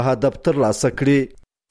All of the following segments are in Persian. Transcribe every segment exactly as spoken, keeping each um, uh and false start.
هدف ترلاسه کړي.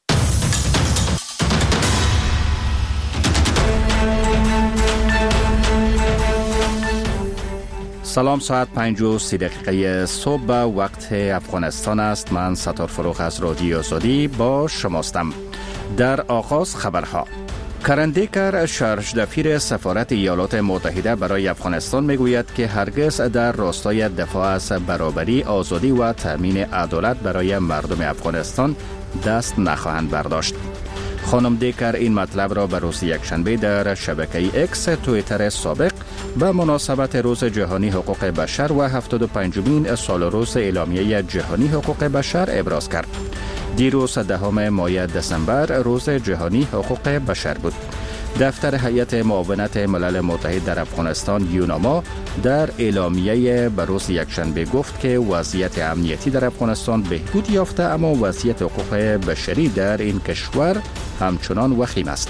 سلام، ساعت پنج و سی دقیقه صبح وقت افغانستان است. من ستار فروغ از رادیو آزادی با شماستم. در آغاز خبرها. کرن دیکر، شارژ دفیر سفارت ایالات متحده برای افغانستان میگوید که هرگز در راستای دفاع از برابری، آزادی و تامین عدالت برای مردم افغانستان دست نخواهند برداشت. خانم دیکر این مطلب را به روز یکشنبه در شبکه اکس توییتر سابق به مناسبت روز جهانی حقوق بشر و هفتاد و پنجمین سال روز اعلامیه جهانی حقوق بشر ابراز کرد. دیروز دهم ماه دسامبر روز جهانی حقوق بشر بود. دفتر هیئت معاونت ملل متحد در افغانستان یوناما در اعلامیه به روز یکشنبه گفت که وضعیت امنیتی در افغانستان بهبود یافته، اما وضعیت حقوق بشری در این کشور همچنان وخیم است.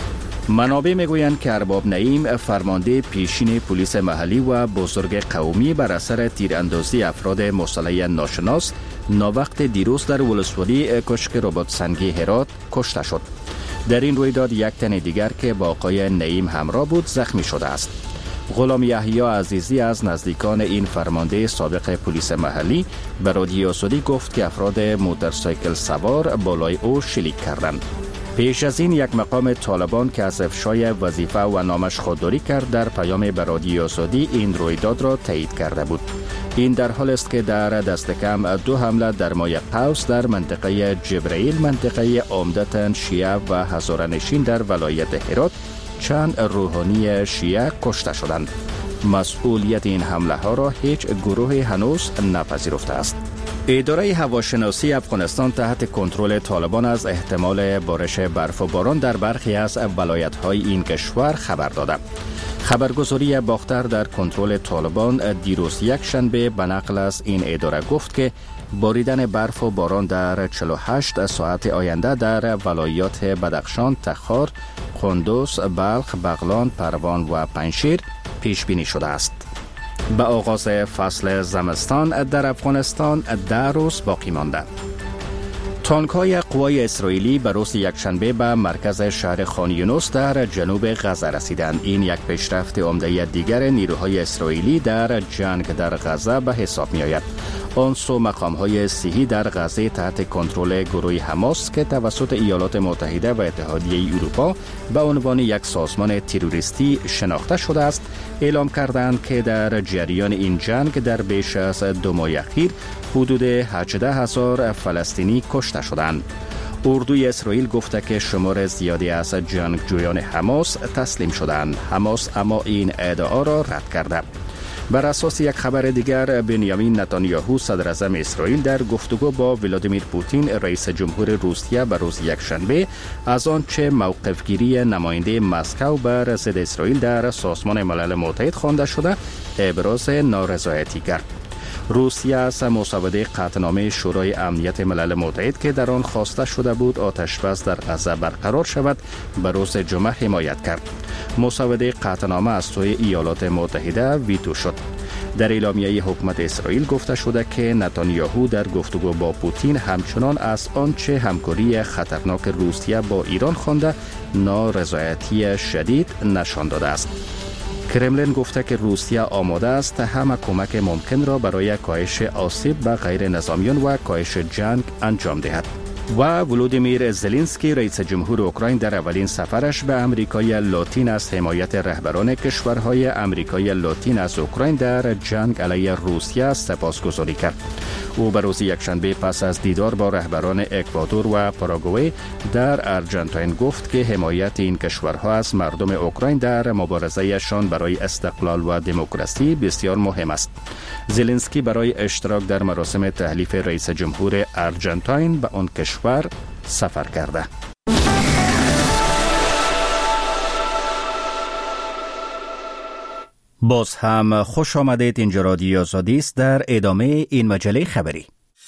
منابع میگویند که ارباب نعیم، فرمانده پیشین پلیس محلی و بزرگ قومی، بر اثر تیراندازی افراد مسلح ناشناس ناوقت دیروز در ولسوالی کشک رباط سنگی هرات کشته شد. در این رویداد یک تن دیگر که با آقای نعیم همراه بود زخمی شده است. غلام یحیی عزیزی از نزدیکان این فرمانده سابق پلیس محلی به رادیو آزادی گفت که افراد موتورسایکل سوار بالای او شلیک کردند. پیش از این یک مقام طالبان که از افشای وظیفه و نامش خودداری کرد در پیام به رادیو آزادی این رویداد را تایید کرده بود. این در حال است که در دست کم دو حمله در ماه قوس در منطقه جبرائیل، منطقه عمدتاً شیعه و هزاره‌نشین در ولایت هرات، چند روحانی شیعه کشته شدند. مسئولیت این حمله ها را هیچ گروه هنوز نپذیرفته است. اداره هواشناسی افغانستان تحت کنترل طالبان از احتمال بارش برف و باران در برخی از ولایت‌های این کشور خبر داده. خبرگزاری باختر در کنترل طالبان دیروز یک شنبه به نقل از این اداره گفت که باریدن برف و باران در چهل و هشت ساعت آینده در ولایات بدخشان، تخار، قندوز، بلخ، بغلان، پروان و پنجشیر پیش بینی شده است. به آغاز فصل زمستان در افغانستان ده روز باقی مانده. تانک‌های قوای اسرائیلی به روز یکشنبه به مرکز شهر خان یونس در جنوب غزه رسیدند. این یک پیشرفت عمده دیگر نیروهای اسرائیلی در جنگ در غزه به حساب می آید. آن سو مقام‌های صحی در غزه تحت کنترل گروه حماس که توسط ایالات متحده و اتحادیه اروپا به عنوان یک سازمان تروریستی شناخته شده است، اعلام کردند که در جریان این جنگ در بیش از دو ماه اخیر حدود هجده هزار فلسطینی کشته شدند. اردوی اسرائیل گفته که شمار زیادی از جنگجویان حماس تسلیم شدند. حماس اما این ادعا را رد کرده. بر اساس یک خبر دیگر، بنیامین نتانیاهو صدراعظم اسرائیل در گفتگو با ولادیمیر پوتین رئیس جمهور روسیه به روز یکشنبه از آنچه موقفگیری نماینده مسکو بر ضد اسرائیل در سازمان ملل متحد خوانده شده ابراز نارضایتی کرد. روسیه از مسوده قطعنامه شورای امنیت ملل متحد که در آن خواسته شده بود آتش بس در غزه برقرار شود به روز جمعه حمایت کرد. مسوده قطعنامه از سوی ایالات متحده ویتو شد. در اعلامیه حکومت اسرائیل گفته شده که نتانیاهو در گفتگو با پوتین همچنان از آنچه همکاری خطرناک روسیه با ایران خوانده نارضایتی شدید نشان داده است. کرملین گفته که روسیه آماده است همه کمک ممکن را برای کاهش آسیب به غیر نظامیان و کاهش جنگ انجام دهد. و ولودیمیر زلنسکی رئیس جمهور اوکراین در اولین سفرش به امریکای لاتین از حمایت رهبران کشورهای امریکای لاتین از اوکراین در جنگ علیه روسیه سپاسگزاری کرد. او به روز یکشنبه پس از دیدار با رهبران اکوادور و پاراگوئه در آرژانتین گفت که حمایت این کشورها از مردم اوکراین در مبارزه‌شان برای استقلال و دموکراسی بسیار مهم است. زلنسکی برای اشتراک در مراسم تحلیف رئیس جمهور آرژانتین به آن کشور سفر کرده. باز هم خوش آمدید. اینجا رادیو آزادی است. در ادامه این مجله خبری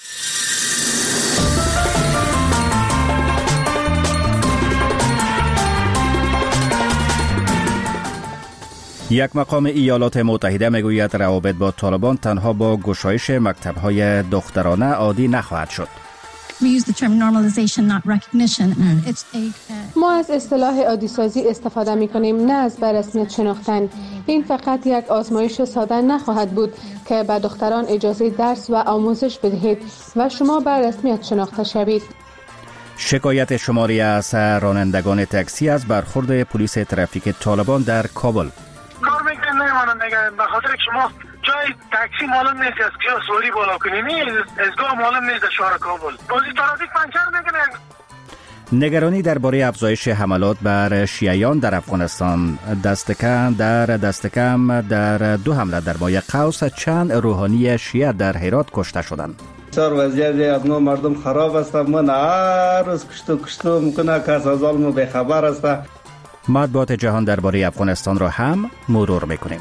یک مقام ایالات متحده میگوید روابط با طالبان تنها با گشایش مکتب‌های دخترانه عادی نخواهد شد. ما از اصطلاح عادی‌سازی استفاده می‌کنیم، نه از به رسمیت شناختن. این فقط یک آزمایش ساده نخواهد بود که به دختران اجازه درس و آموزش بدهید و شما به رسمیت شناخته شوید. شکایت شماری از رانندگان تاکسی از برخورد پلیس ترافیک طالبان در کابل. کار میکنن نمیمانن دیگه، به خاطر که شما جای تاکسی معلوم نیست از کیا سواری بالا کنی، نه ازگاه معلوم نیست در شهر کابل. بازی ترافیک پنچر میکنه. نگرانی درباره افزایش حملات بر شیعیان در افغانستان. دستکم در دستکم در دو حمله در ماه قوس چند روحانی شیعه در هرات کشته شدند. سر وضعیت از ما مردم خراب است. من هر روز کشتو کشتو میکنه، کس از آلمو به خبر است. مطبوعات جهان درباره افغانستان را هم مرور میکنیم.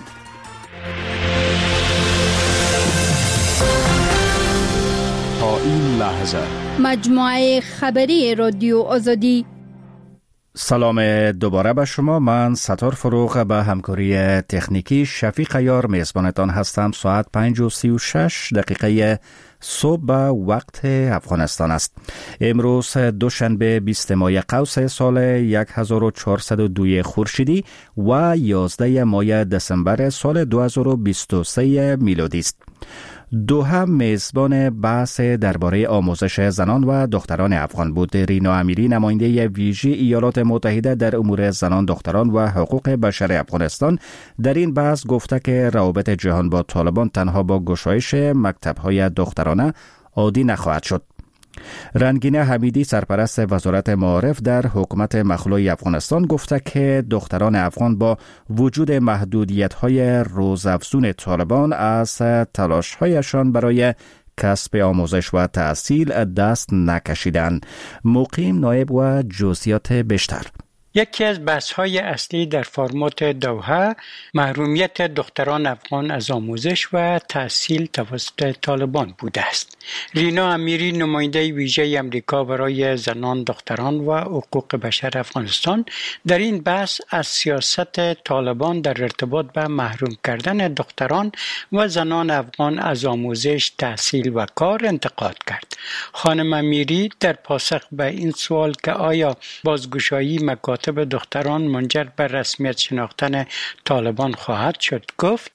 تا این لحظه مجموعه خبری رادیو آزادی. سلام دوباره به شما. من ستار فروغ به همکاری تکنیکی شفیق عیار میزبانتان هستم. ساعت پنج و سی و شش دقیقه صبح به وقت افغانستان است. امروز دوشنبه بیست ماه قوس سال هزار و چهارصد و دو خورشیدی و یازده ماه دسامبر سال دو هزار و بیست و سه میلادی است. دوحه میزبان بحث درباره آموزش زنان و دختران افغان بود. رینا امیری نماینده ویژه ایالات متحده در امور زنان، دختران و حقوق بشر افغانستان در این بحث گفته که روابط جهان با طالبان تنها با گشایش مکتب‌های دخترانه عادی نخواهد شد. رنگینه حمیدی سرپرست وزارت معارف در حکومت مخلوع افغانستان گفته که دختران افغان با وجود محدودیت‌های روزافزون طالبان از تلاش‌هایشان برای کسب آموزش و تحصیل دست نکشیدند. مقیم نایب و جزئیات بیشتر. یکی از بحث‌های اصلی در فرمات دوحه محرومیت دختران افغان از آموزش و تحصیل توسط طالبان بوده است. رینا امیری نماینده ویژه امریکا برای زنان، دختران و حقوق بشر افغانستان در این بحث از سیاست طالبان در ارتباط به محروم کردن دختران و زنان افغان از آموزش، تحصیل و کار انتقاد کرد. خانم امیری در پاسخ به این سوال که آیا بازگشایی مکاتب به دختران منجر به رسمیت شناختن طالبان خواهد شد گفت: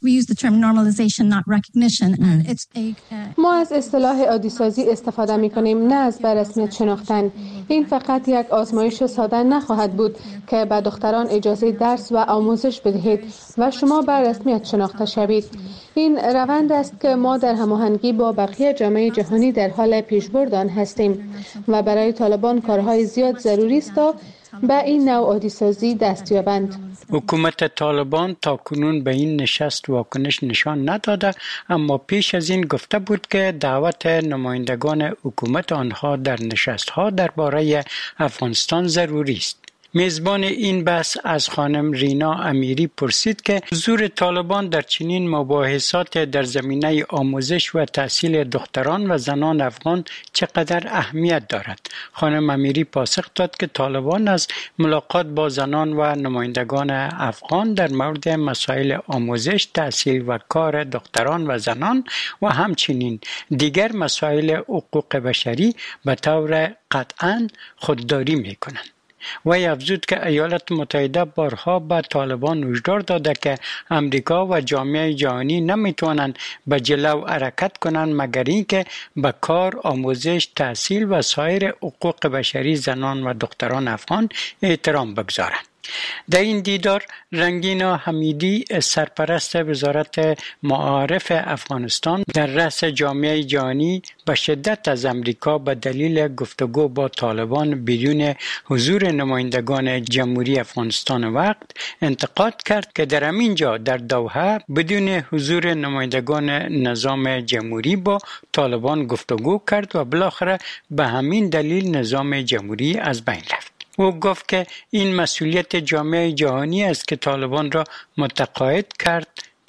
ما از اصطلاح عادی‌سازی استفاده می‌کنیم، نه از به رسمیت شناختن. این فقط یک آزمایش ساده نخواهد بود که به دختران اجازه درس و آموزش بدهید و شما به رسمیت شناخته شوید. این روند است که ما در هماهنگی با بقیه جامعه جهانی در حال پیشبرد آن هستیم و برای طالبان کارهای زیاد ضروری است تا به این نوع عادی‌سازی دست یابند. حکومت طالبان تا کنون به این نشست واکنش نشان نداده، اما پیش از این گفته بود که دعوت نمایندگان حکومت آنها در نشست‌ها درباره افغانستان ضروری است. میزبان این بحث از خانم رینا امیری پرسید که حضور طالبان در چنین مباحثات در زمینه آموزش و تحصیل دختران و زنان افغان چقدر اهمیت دارد. خانم امیری پاسخ داد که طالبان از ملاقات با زنان و نمایندگان افغان در مورد مسائل آموزش، تحصیل و کار دختران و زنان و همچنین دیگر مسائل حقوق بشری به طور قطعاً خودداری می‌کنند. وی افزود که ایالات متحده بارها به طالبان هشدار داده که امریکا و جامعه جهانی نمیتوانند به جلو حرکت کنند مگر اینکه به کار، آموزش، تحصیل و سایر حقوق بشری زنان و دختران افغان احترام بگذارند. در این دیدار رنگینا حمیدی سرپرست وزارت معارف افغانستان در رأس جامعه جهانی به شدت از امریکا به دلیل گفتگو با طالبان بدون حضور نمایندگان جمهوری افغانستان وقت انتقاد کرد که در همین جا در دوحه بدون حضور نمایندگان نظام جمهوری با طالبان گفتگو کرد و بالاخره به همین دلیل نظام جمهوری از بین رفت. او گفت که این مسئولیت جامعه جهانی است که طالبان را متقاعد کرد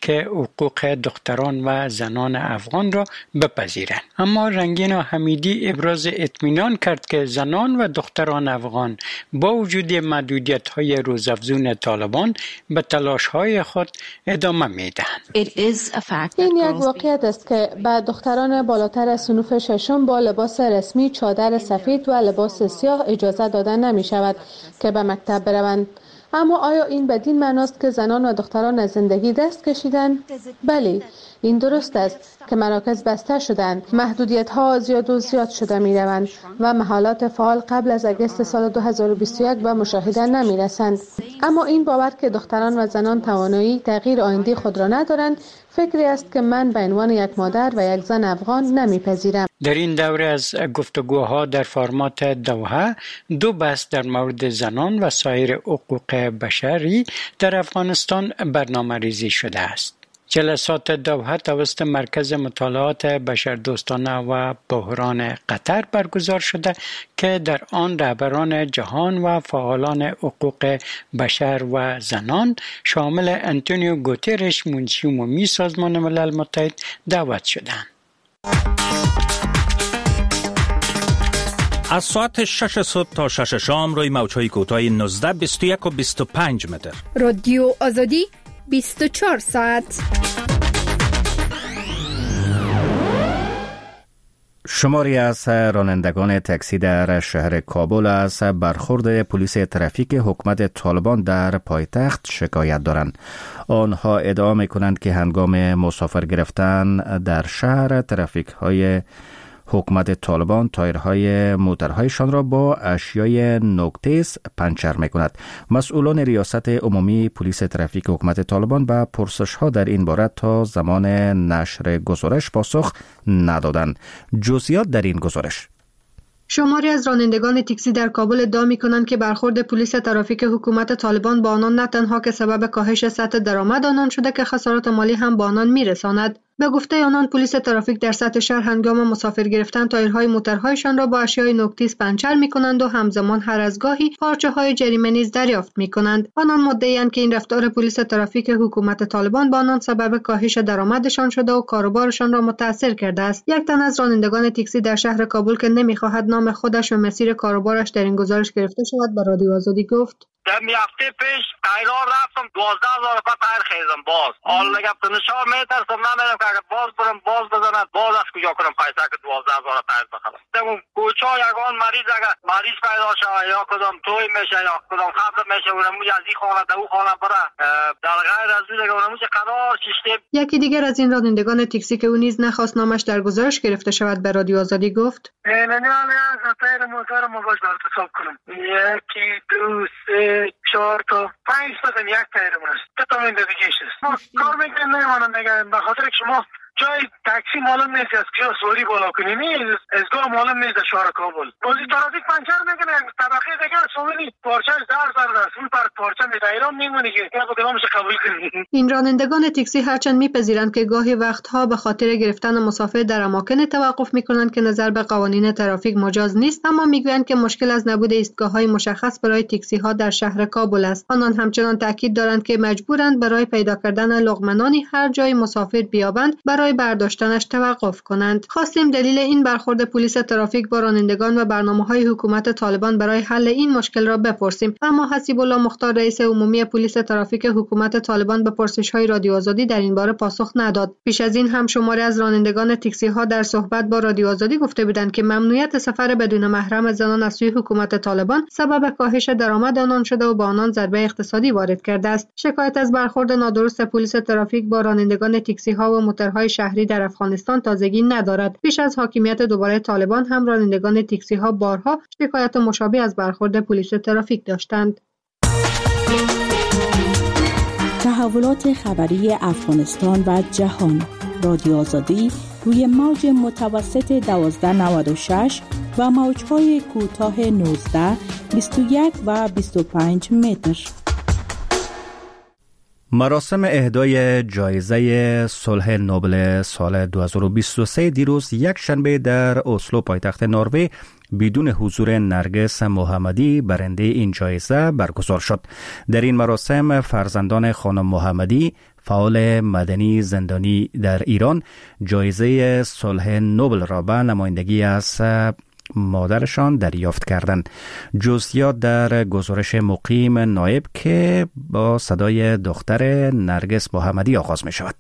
که حقوق دختران و زنان افغان را بپذیرند. اما رنگین حمیدی ابراز اطمینان کرد که زنان و دختران افغان با وجود محدودیت‌های روزافزون طالبان به تلاش‌های خود ادامه می‌دهند. این یک واقعیت است که به دختران بالاتر از صنوف ششم با لباس رسمی چادر سفید و لباس سیاه اجازه داده نمی شود که به مکتب بروند. اما آیا این بدین معناست که زنان و دختران از زندگی دست کشیدند؟ بله، این درست است که مراکز بسته شدند، محدودیت ها زیاد و زیاد شده می روند و محالات فعال قبل از اگست سال دو هزار و بیست و یک به مشاهده نمی رسند. اما این باور که دختران و زنان توانایی تغییر آینده خود را ندارند، فکری است که من به عنوان یک مادر و یک زن افغان نمیپذیرم. در این دوره از گفتگوها در فرمات دوحه، دو بحث در مورد زنان و سایر حقوق بشری در افغانستان برنامه ریزی شده است. جلسات دوحه توسط مرکز مطالعات بشردوستانه و بحران قطر برگزار شده که در آن رهبران جهان و فعالان حقوق بشر و زنان شامل انتونیو گوترش منشی عمومی سازمان ملل متحد دعوت شدند. از ساعت شش صبح تا شش شام روی موج‌های کوتاه نوزده، بیست و یک و بیست و پنج متر. رادیو آزادی بیست و چهار ساعت. شماری از رانندگان تاکسی در شهر کابل از برخورد پلیس ترافیک حکومت طالبان در پایتخت شکایت دارند. آنها ادعا می‌کنند که هنگام مسافر گرفتن در شهر ترافیک های حکومت طالبان تایرهای موترهایشان را با اشیای نوک‌تیز پنچر می‌کند. مسئولان ریاست عمومی پلیس ترافیک حکومت طالبان به پرسش‌ها در این باره تا زمان نشر گزارش پاسخ ندادند. جزئیات در این گزارش. شماری از رانندگان تاکسی در کابل ادعا می‌کنند که برخورد پلیس ترافیک حکومت طالبان با آنان نه تنها که سبب کاهش سطح درآمد آنان شده که خسارات مالی هم با آنان می‌رساند. به گفته آنان پلیس ترافیک در سطح شهر هنگام مسافر گرفتن تایرهای موترهایشان را با اشیای نوک‌تیز پنچر می‌کنند و همزمان هر از گاهی پارچه‌های جریمه نیز دریافت می‌کنند. آنان مدعی‌اند که این رفتار پلیس ترافیک حکومت طالبان با آنان سبب کاهش درآمدشان شده و کاروبارشان را متأثر کرده است. یک تن از رانندگان تاکسی در شهر کابل که نمی‌خواهد نام خودش و مسیر کاروبارش در این گزارش گرفته شود به رادیو آزادی گفت: در می هفته پیش تایرها رفتم دوازده هزار روپیه تایر خریدم باز. حالا اگه تنشا میترسم نمیرم که اگه باز برم باز بزند باز از کجا کنم پیسه که دوازده هزار تایر بخرم. اون کوچا یگان مریض اگه مریض پیدا شود یا کدام توی میشه یا کدام خبر میشه اونمو از این خانه در اون خانه بره در غیر از اون اونمو چه قرار سیستم. یکی دیگر از این رانندگان تاکسی که او نیز نخواست نامش در گزارش گرفته شود به رادیو آزادی گفت: نه نه نه تایر موتور ما باش دارم حساب کنم. یکی دو سه چهار تا پنج تا یک تایرمون است. تا تا این دیگه است. ما کار میکنیم نمیمونم دیگه به خاطر که شما جای تاکسی معلوم نیست از کجا سواری بالا کنیم. ازگاه معلوم نیست در شهر کابل. بازی ترافیک پنچر میکنه طبقه دیگه سواری پارچه زر زر است. اون پر پارچه میدایرام میمونه که یا کدامش قبول کنیم. این رانندگان تاکسی هرچند میپذیرند که گاهی وقتها به خاطر گرفتن مسافر در اماکن توقف میکنند که نظر به قوانین ترافیک مجاز نیست، اما میگویند که مشکل از نبود ایستگاه‌های مشخص برای تاکسی ها در شهر کابل است. آنان همچنان تاکید دارند که مجبورند برای پیدا کردن لقمه‌نانی هر جای مسافر بیابند برای برداشتنش توقف کنند. خواستیم دلیل این برخورد پلیس ترافیک با رانندگان و برنامه‌های حکومت طالبان برای حل این مشکل را بپرسیم، اما حسیب الله مختار رئیس عمومی پلیس ترافیک حکومت طالبان به پرسش‌های رادیو آزادی در این باره پاسخ نداد. پیش از این هم شماری از رانندگان تاکسی‌ها در صحبت با رادیو آزادی گفته بودند که ممنوعیت سفر بدون محرم زنان از سوی حکومت طالبان سبب کاهش درآمد آنان شده و با آنان ضربه اقتصادی وارد کرده است. شکایت از برخورد نادرست پلیس ترافیک با رانندگان تاکسی‌ها و موترهای شهری در افغانستان تازگی ندارد. پیش از حاکمیت دوباره طالبان هم رانندگان تاکسی‌ها بارها شکایت مشابه از برخورد پلیس ترافیک داشتند. تحولات خبری افغانستان و جهان. رادیو آزادی روی موج متوسط دوازده نود و شش و موج‌های کوتاه نوزده، بیست و یک و بیست و پنج متر. مراسم اهدای جایزه صلح نوبل سال دو هزار و بیست و سه دیروز یک شنبه در اسلو پایتخت نروژ بدون حضور نرگس محمدی برنده این جایزه برگزار شد. در این مراسم فرزندان خانم محمدی، فعال مدنی زندانی در ایران، جایزه صلح نوبل را به نمایندگی از مادرشان دریافت کردند. جزئیات در گزارش مقیم نایب که با صدای دختر نرگس محمدی آغاز می شود.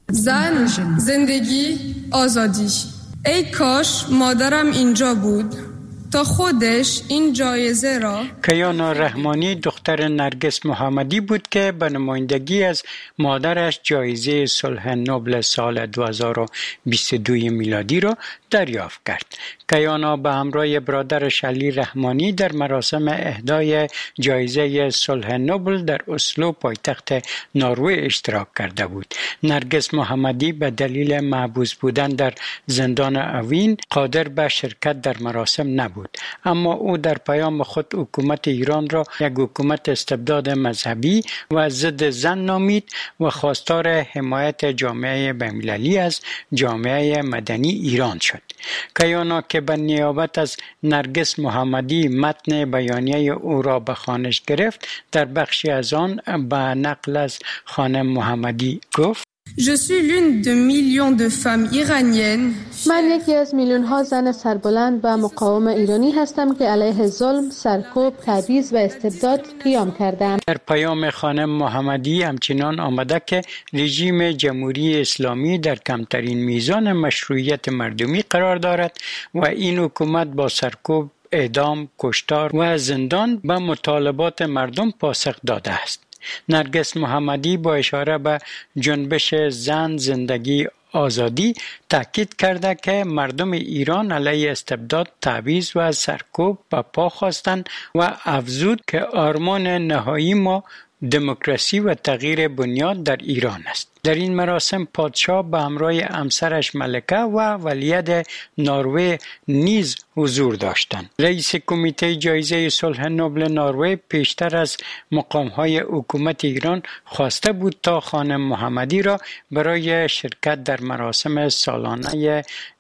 زن، زندگی، آزادی. ای کاش مادرم اینجا بود تا خودش این جایزه را. کیانا رحمانی دختر نرگس محمدی بود که به نمایندگی از مادرش جایزه صلح نوبل سال دو هزار و بیست و دو میلادی را دریافت کرد. کیانا به همراه برادرش علی رحمانی در مراسم اهدای جایزه صلح نوبل در اسلو پایتخت نروژ اشتراک کرده بود. نرگس محمدی به دلیل محبوس بودن در زندان اوین قادر به شرکت در مراسم نبود، اما او در پیام خود حکومت ایران را یک حکومت استبداد مذهبی و ضد زن نامید و خواستار حمایت جامعه بین‌المللی از جامعه مدنی ایران شد. کیانا که به نیابت از نرگس محمدی متن بیانیه او را به خوانش گرفت، در بخشی از آن به نقل از خانم محمدی گفت: Je suis l'une de millions de femmes iraniennes. من یکی از میلیون ها زن سربلند و مقاوم ایرانی هستم که علیه ظلم، سرکوب، تبعیض و استبداد قیام کردم. در پیام خانم محمدی همچنان آمده که رژیم جمهوری اسلامی در کمترین میزان مشروعیت مردمی قرار دارد و این حکومت با سرکوب، اعدام، کشتار و زندان به مطالبات مردم پاسخ داده است. نرگس محمدی با اشاره به جنبش زن، زندگی، آزادی تاکید کرده که مردم ایران علیه استبداد، تبعیض و سرکوب به پا خواستند و افزود که آرمان نهایی ما دموکراسی و تغییر بنیاد در ایران است. در این مراسم پادشاه به همراه همسرش ملکه و ولیعهد نروژ نیز حضور داشتند. رئیس کمیته جایزه صلح نوبل نروژ پیشتر از مقام‌های حکومت ایران خواسته بود تا خانم محمدی را برای شرکت در مراسم سالانه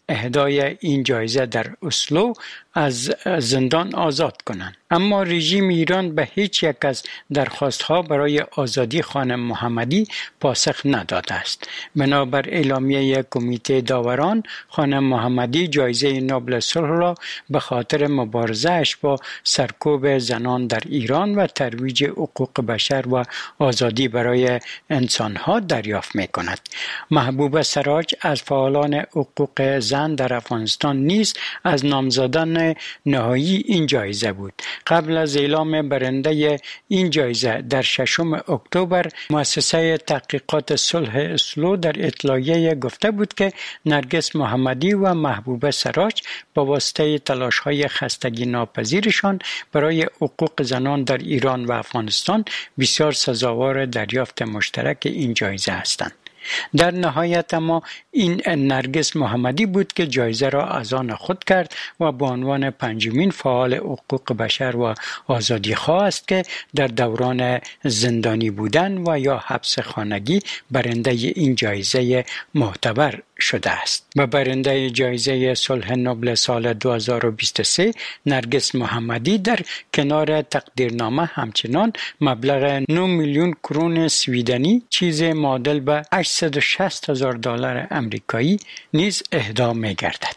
اهدای این جایزه در اسلو از زندان آزاد کنند، اما رژیم ایران به هیچ یک از درخواست‌ها برای آزادی خانم محمدی پاسخ نداده است. بنابر اعلامیه کمیته داوران، خانم محمدی جایزه نوبل صلح را به خاطر مبارزه‌اش با سرکوب زنان در ایران و ترویج حقوق بشر و آزادی برای انسان‌ها دریافت می‌کند. محبوبه سراج از فعالان حقوق زن در افغانستان نیز از نامزدان نهایی این جایزه بود. قبل از اعلام برنده این جایزه در ششم اکتبر، مؤسسه تحقیقات صلح اسلو در اطلاعیه گفته بود که نرگس محمدی و محبوبه سراج با واسطه تلاش‌های خستگی ناپذیرشان برای حقوق زنان در ایران و افغانستان بسیار سزاوار دریافت مشترک این جایزه هستند. در نهایت اما این نرگس محمدی بود که جایزه را از آن خود کرد و به عنوان پنجمین فعال حقوق بشر و آزادی خواه است که در دوران زندانی بودن و یا حبس خانگی برنده این جایزه معتبر شده است. به برنده جایزه صلح نوبل سال دو هزار و بیست و سه نرگس محمدی در کنار تقدیرنامه همچنان مبلغ نه میلیون کرون سویدنی، چیز معادل به هشتصد و شصت هزار دلار امریکایی نیز اهدا می گردد.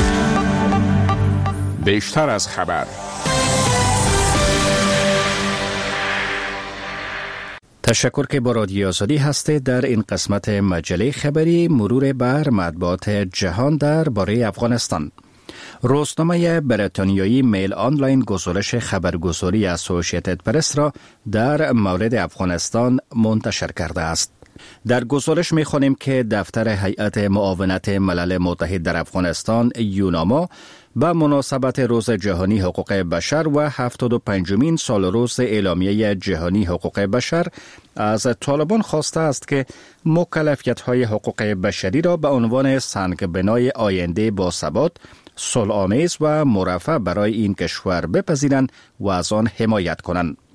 بیشتر از خبر. تشکر که با رادیو آزادی هستید. در این قسمت مجله خبری مرور بر مطبوعات جهان در باره افغانستان. روزنامه بریتانیایی میل آنلاین گزارش خبرگزاری اسوسییتد پرس را در مورد افغانستان منتشر کرده است. در گزارش می‌خوانیم که دفتر هیئت معاونت ملل متحد در افغانستان یوناما به مناسبت روز جهانی حقوق بشر و هفتاد و پنجمین سال روز اعلامیه جهانی حقوق بشر از طالبان خواسته است که مکلفیت‌های حقوق بشری را به عنوان سنگ‌بنای آینده با ثبات، صلح‌آمیز و مرفه برای این کشور بپذیرند و از آن حمایت کنند.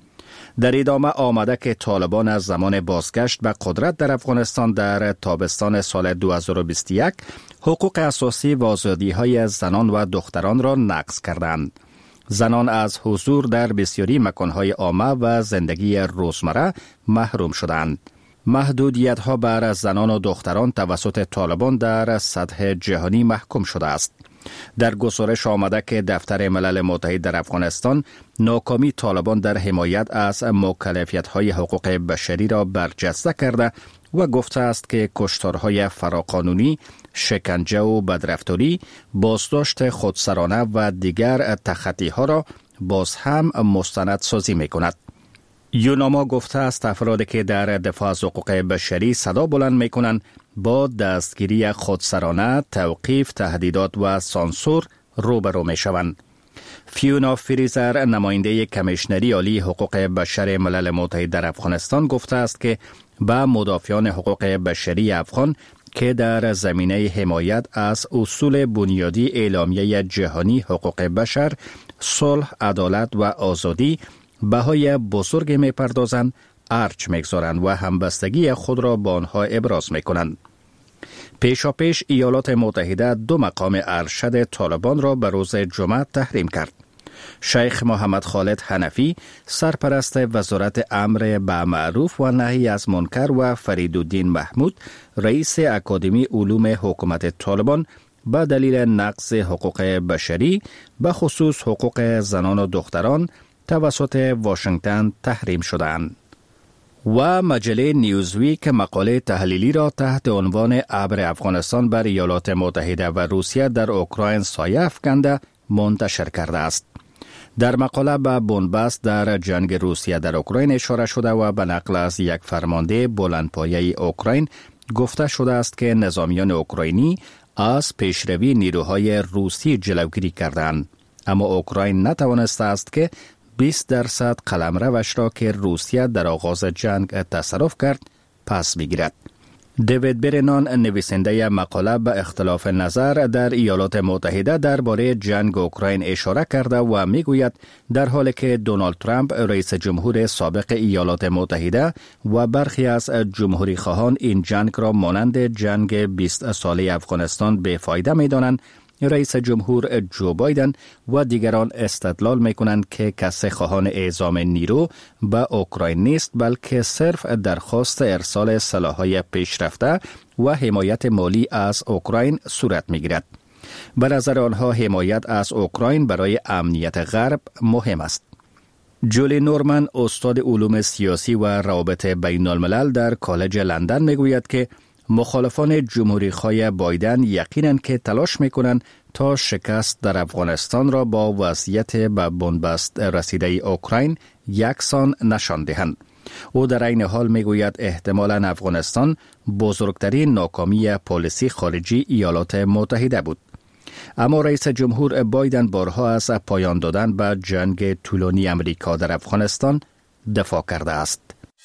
در ادامه آمده که طالبان از زمان بازگشت به قدرت در افغانستان در تابستان سال دو هزار و بیست و یک حقوق اساسی و آزادی‌های زنان و دختران را نقض کردند. زنان از حضور در بسیاری مکان‌های عامه و زندگی روزمره محروم شدند. محدودیت‌ها بر زنان و دختران توسط طالبان در سطح جهانی محکوم شده است. در گزارش آمده که دفتر ملل متحد در افغانستان ناکامی طالبان در حمایت از مکلفیت‌های حقوق بشری را برجسته کرده و گفته است که کشتارهای فراقانونی، شکنجه و بدرفتاری، بازداشت خودسرانه و دیگر تخطی‌ها را باز هم مستند سازی می‌کند. یوناما گفته است افرادی که در دفاع از حقوق بشری صدا بلند می‌کنند با دستگیری خودسرانه، توقیف، تهدیدات و سانسور روبرو می‌شوند. فیونا فریزر، نماینده کمیشنری عالی حقوق بشر ملل متحد در افغانستان، گفته است که به مدافعان حقوق بشری افغان که در زمینه حمایت از اصول بنیادی اعلامیه جهانی حقوق بشر، صلح، عدالت و آزادی بهای بزرگ می‌پردازند، ارج می‌گذارند و همبستگی خود را با آنها ابراز می‌کنند. پیشاپیش ایالات متحده دو مقام ارشد طالبان را به روز جمعه تحریم کرد. شیخ محمد خالد حنفی، سرپرست وزارت امر به معروف و نهی از منکر، و فریدالدین محمود، رئیس اکادمی علوم حکومت طالبان، به دلیل نقض حقوق بشری به خصوص حقوق زنان و دختران توسط واشنگتن تحریم شدند. و مجله نیوزویک مقاله تحلیلی را تحت عنوان ابر افغانستان بر ایالات متحده و روسیه در اوکراین سایه افکنده منتشر کرده است. در مقاله به بنبست در جنگ روسیه در اوکراین اشاره شده و به نقل از یک فرمانده بلندپایه اوکراین گفته شده است که نظامیان اوکراینی از پیشروی نیروهای روسی جلوگیری کردند، اما اوکراین نتوانسته است که بیست درصد قلمروش را که روسیه در آغاز جنگ تصرف کرد پس بگیرد. دیوید برنان، نویسنده مقاله، به اختلاف نظر در ایالات متحده درباره جنگ اوکراین اشاره کرده و میگوید در حالی که دونالد ترامپ رئیس جمهور سابق ایالات متحده و برخی از جمهوری خواهان این جنگ را مانند جنگ بیست ساله افغانستان بی‌فایده می‌دانند، رئیس جمهور جو بایدن و دیگران استدلال می‌کنند که کسی خواهان اعزام نیرو به اوکراین نیست، بلکه صرف درخواست ارسال سلاح‌های پیشرفته و حمایت مالی از اوکراین صورت می‌گیرد. به نظر آنها حمایت از اوکراین برای امنیت غرب مهم است. جولی نورمن، استاد علوم سیاسی و روابط بین الملل در کالج لندن، میگوید که مخالفان جمهوری‌خواه بایدن یقیناً که تلاش می‌کنند تا شکست در افغانستان را با وضعیت به بنبست رسیده اوکراین یکسان نشان دهند. او در این حال میگوید احتمالاً افغانستان بزرگترین ناکامی پالیسی خارجی ایالات متحده بود. اما رئیس جمهور بایدن بارها از پایان دادن به جنگ طولانی امریکا در افغانستان دفاع کرده است.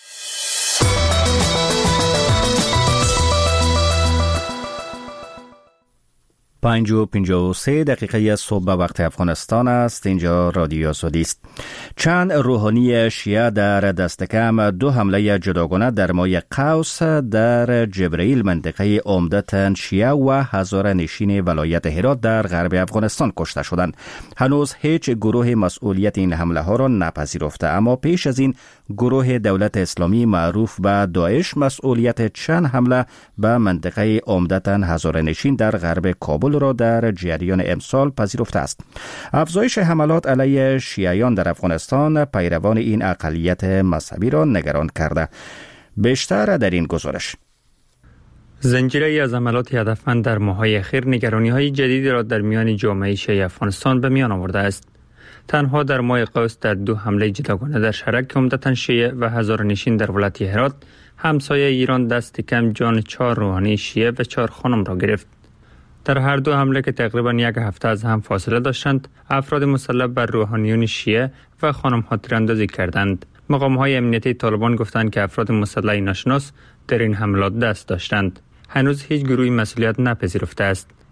پنج و پنجاه و سه دقیقه صبح وقت افغانستان است. اینجا رادیو آزادی است. چند روحانی شیعه در دست کم دو حمله جداگانه در ماه قوس در جبرئیل، منطقه عمدتاً شیعه و هزاره نشین ولایت هرات در غرب افغانستان کشته شدند. هنوز هیچ گروه مسئولیت این حمله ها را نپذیرفته، اما پیش از این گروه دولت اسلامی معروف به داعش مسئولیت چند حمله به منطقه عمدتاً هزاره نشین در غرب کابل را در جریان امسال پذیرفته است. افزایش حملات علیه شیعیان در افغانستان پیروان این اقلیت مذهبی را نگران کرده. بیشتر در این گزارش. زنجیره از حملات هدفمند در ماه‌های اخیر نگرانی‌های جدیدی را در میان جامعه شیعه افغانستان به میان آورده است. تنها در ماه قوس در دو حمله جداگانه در شهرک که عمدتاً شیعه و هزاره نشین در ولایت هرات، همسایه ایران دست کم جان چهار روحانی شیعه و چهار خانم را گرفت. در هر دو حمله که تقریبا یک هفته از هم فاصله داشتند، افراد مسلح بر روحانیون شیعه و خانم‌ها تیراندازی کردند. مقام‌های امنیتی طالبان گفتند که افراد مسلح ناشناس در این حملات دست داشتند. هنوز هیچ گروهی مسئولیت نپذیرفته است.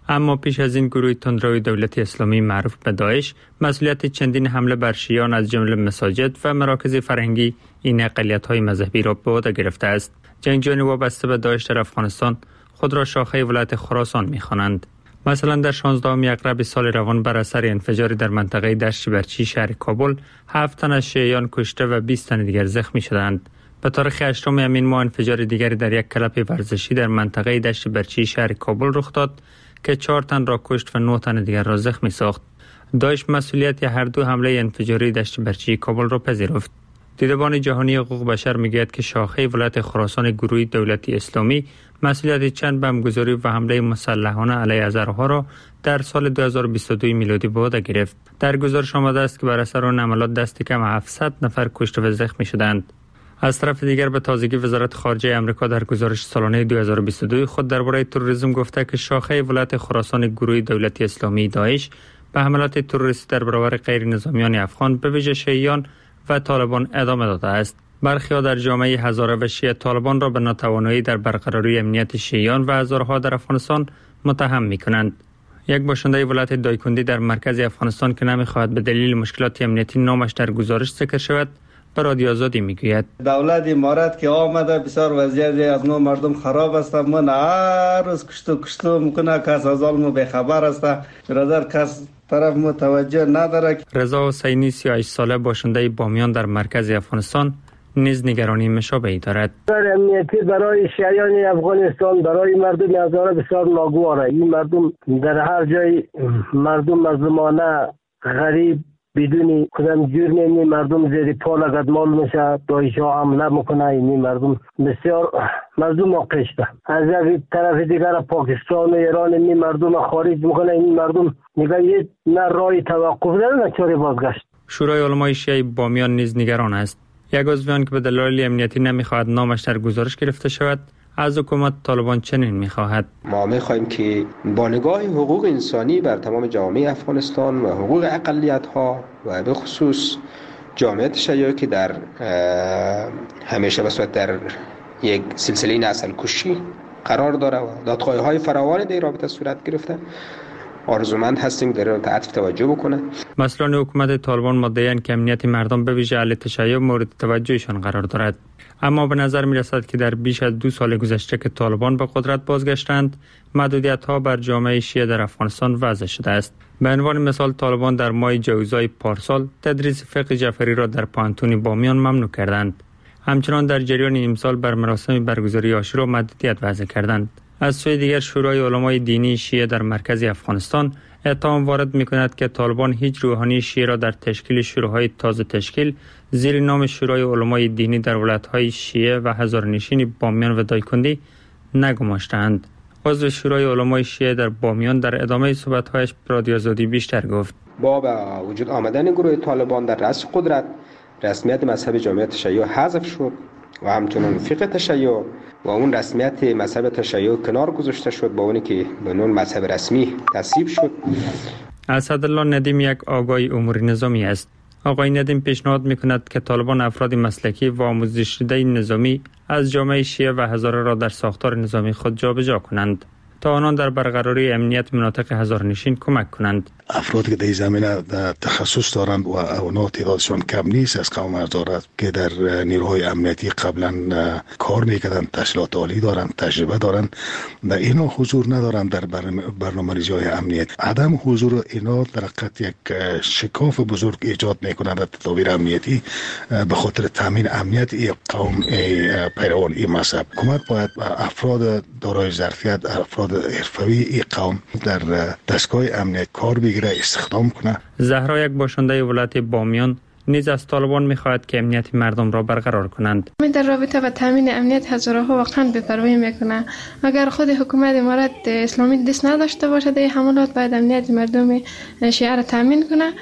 اما پیش از این گروه تندروی دولت اسلامی معروف به داعش مسئولیت چندین حمله بر شیعیان از جمله مساجد و مراکز فرهنگی این اقلیت‌های مذهبی را به عهده گرفته است. جنگجویان وابسته به داعش در افغانستان خود را شاخه ولایت خراسان می‌خوانند. مثلا در شانزدهم اکرب سال روان بر اثر انفجاری در منطقه دشت برچی شهر کابل هفت تن از شیعیان کشته و بیست تن دیگر زخمی شدند. به تاریخ هشتم همین ماه انفجار دیگری در یک کلب ورزشی در منطقه دشت برچی شهر کابل رخ داد که چهار تن را کشت و نه تن دیگر را زخمی ساخت. داعش مسئولیت هر دو حمله انفجاری دشت برچی کابل را پذیرفت. دیدبان جهانی حقوق بشر میگوید که شاخه ولایت خراسان گروه دولتی اسلامی مسئولیت چند بمبگذاری و حمله مسلحانه علیه آذرها را در سال دو هزار و بیست و دو میلادی به عهده گرفت. در گزارش آمده است که بر اثر آن عملیات دست کم هفتصد نفر کشته و زخمی شدند. از طرف دیگر به تازگی وزارت خارجه آمریکا در گزارش سالانه دو هزار و بیست و دو خود درباره تروریسم گفته که شاخه ولایت خراسان گروه دولتی اسلامی داعش به حملات تروریستی در برابر غیر نظامیان افغان به ویژه شیعیان و طالبان ادامه داده است. برخی ها در جامعه هزاره و شیعه طالبان را به ناتوانایی در برقراری امنیت شیعیان و هزارها در افغانستان متهم می‌کنند. یک باشنده ولایت دایکندی در مرکز افغانستان که نمی‌خواهد به دلیل مشکلات امنیتی نامش در گزارش ذکر شود به رادیو آزادی میگوید دولت امارات که آمده بسیار وضعیت از نو مردم خراب است. من هر روز کشتو کشتو میکنه کس از حال به خبر است. برادر کس طرف متوجه نداره. رضا حسینی سی و هشت ساله باشنده بامیان در مرکز افغانستان نیز نگرانی مشابهی دارد. امنیتی برای شیعیان افغانستان برای مردم هزاره بسیار ناگواره. این مردم در هر جای مردم مظلومانه غریب بدون کدام جرمی مردم زیر پا لگد مال میشه. داعش ها حمله میکنه. این مردم بسیار مردم آقشته. از یک طرف دیگر پاکستان و ایران این مردم خارج میکنه. این مردم میگه یه نه راه توقف داره نه چاره بازگشت. شورای علمای شیعه بامیان نیز نگران است. یک عضویان که به دلایل امنیتی نمیخواهد نامش در گزارش گرفته شود از حکومت طالبان چنین میخواهد. ما میخواهیم که با نگاه حقوق انسانی بر تمام جامعه افغانستان و حقوق اقلیت ها و به خصوص جامعه شیعه که در همیشه به صورت در یک سلسله نسل کشی قرار داره و دادخواهی های فراوان در رابطه صورت گرفته، آرزومند هستیم در تعطیف توجه بکنه. مسئولان حکومت طالبان مدعی‌اند که امنیت مردم به ویژه اهل تشیع مورد توجهشان قرار دارد، اما به نظر می رسد که در بیش از دو سال گذشته که طالبان به قدرت بازگشتند محدودیت ها بر جامعه شیعه در افغانستان وضع شده است. به عنوان مثال طالبان در ماه جوزای پارسال تدریس فقه جعفری را در پانتون بامیان ممنوع کردند. همچنان در جریان امسال بر مراسم برگزاری عاشورا محدودیت وضع کردند. از سوی دیگر شورای علمای دینی شیعه در مرکز افغانستان اتهام وارد می‌کند که طالبان هیچ روحانی شیعه را در تشکیل شورای تازه تشکیل زیر نام شورای علمای دینی در ولایت‌های شیعه و هزارنشین بامیان و دایکندی نگماشتند. عضو شورای علمای شیعه در بامیان در ادامه صحبت‌هایش به رادیو آزادی بیشتر گفت: با به وجود آمدن گروه طالبان در رأس قدرت رسمیت مذهب جامعه تشیع حذف شد و همچنین فقه تشیع و اون رسمیت مذهب تشیع کنار گذاشته شد با اونی که به نوع مذهب رسمی تصویب شد. اسدالله ندیم یک آگاهی امور نظامی است. آقای ندیم پیشنهاد می‌کند که طالبان افراد مسلکی و آموزش دیده نظامی از جامعه شیعه و هزاره را در ساختار نظامی خود جابجا کنند تا آنان در برقراری امنیت مناطق هزارنشین کمک کنند. افرادی که در این زمینه تخصص دارند و اونا تعدادشان کم نیست از قوم هزاره که در نیروهای امنیتی قبلا کار میکردند، تحصیلات عالی دارند، تجربه دارند، در اینا حضور ندارند در برنامه‌ریزی‌های امنیت. عدم حضور اینا در حقیقت یک شکاف بزرگ ایجاد میکنند در تدابیر امنیتی به خاطر تامین امنیت این قوم پیروان این مذهب. حکومت باید افراد دارای ظرفیت، افراد حرفه‌ای این قوم در دستگاه امنیت کار بگیره، استخدام کنه. زهرا یک باشنده ولایت بامیان نیز از طالبان می‌خواهد که امنیت مردم را برقرار کنند. من در رابطه با تامین امنیت هزاره ها واقعا بی‌پروایی میکنه. اگر خود حکومت امارات اسلامی دست نداشته باشه در حملات باید امنیت مردم شیعه را تامین کنه.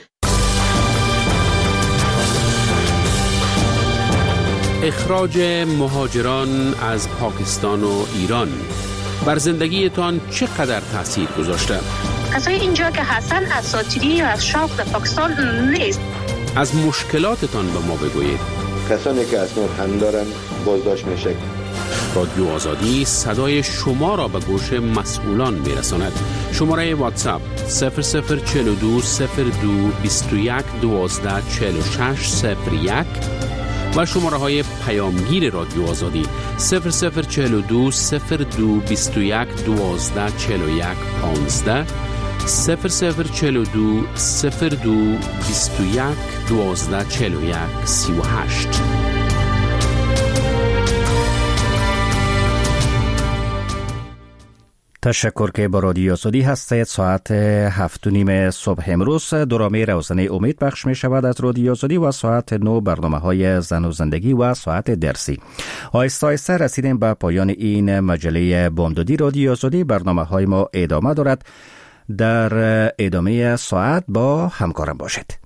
اخراج مهاجران از پاکستان و ایران بر زندگیتان چقدر تاثیر گذاشته؟ از اینجا که حسن اساطیری یا از شوق در پاکستان نیست. از مشکلاتتان به ما بگویید. کسانی که اسناد هم دارن بازداشت میشه. رادیو آزادی صدای شما را به گوش مسئولان میرساند. شماره واتساپ صفر صفر چهل و دو صفر دو بیست و یک دوازده چهل و شش صفر یک و شماره های پیامگیر رادیو آزادی صفر صفر چهل و دو صفر دو بیست و یک دوازده چهل و یک پانزده صفر صفر چهل و دو صفر دو بیست و یک دوازده چهل و یک سی و هشت. تشکر که با رادیو آزادی هستید. ساعت هفت و نیم صبح امروز دورامه روزانه امید پخش می شود از رادیو آزادی و ساعت نو برنامه های زن و زندگی و ساعت درسی. آهسته آهسته رسیدیم به پایان این مجله بامدادی رادیو آزادی. برنامه های ما ادامه دارد. در ادامه ساعت با همکارم باشید.